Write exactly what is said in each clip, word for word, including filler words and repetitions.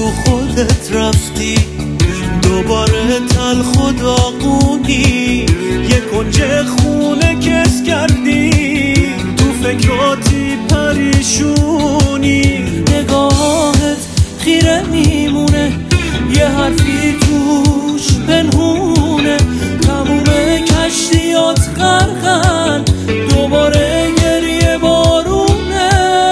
تو خودت رفتی دوباره تلخ و داغونی، یه کنج خونه کس کردی تو فکراتی پریشونی. نگاهت خیره میمونه یه حرفی توش پنهونه، تموم کشتیات غرقن دوباره گریه بارونه.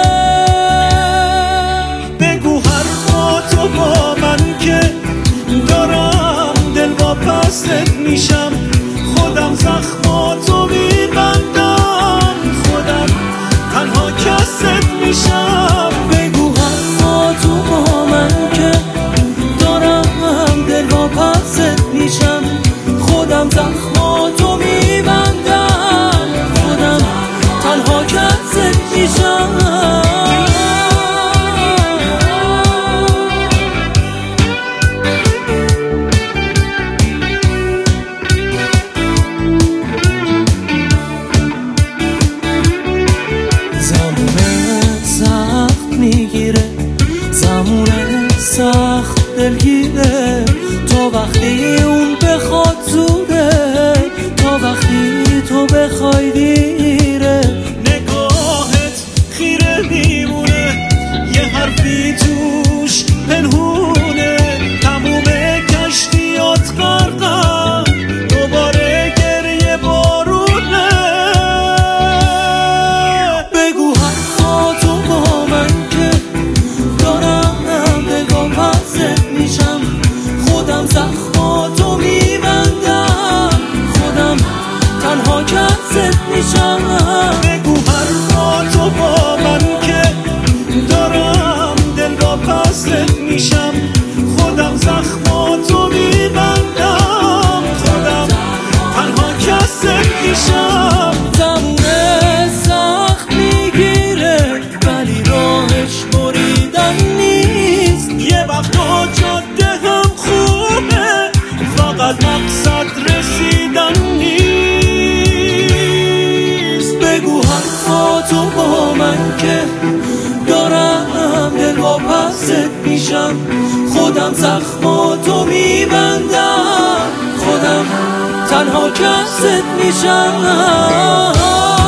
بگو حرفاتو با من که دارم دل واپست میشم، خودم زخماتو میبندم، خودم تنها کست میشم. بگو حرفاتو با من که دارم دل واپست میشم، خودم زخماتو میبندم، خودم تنها کست میشم. زمونه سخت میگیره، زمونه سخت دلگیره، تا وقتی اون بخواد زوده، تا وقتی تو بخوای دیره. نگاهت خیره میمونه یه حرفی توش پنهونه، تموم کشتیات غرقن دوباره گریه بارونه. بگو حرفاتو با من که دارم دل واپست میشم، خودم زخماتو میبندم، خودم تنها کست میشم. بگو حرفاتو با من که دارم دل واپست میشم، خودم زخماتو میبندم، خودم تنها کست میشم. زمونه سخت میگیره ولی راهش بریدن نیست، یه وقتا جاده هم خوبه فقط مقصد رسیدن نیست. بگو حرفاتو با من که دارم دل واپست میشم، خودم زخماتو میبندم، خودم تنها کست میشم.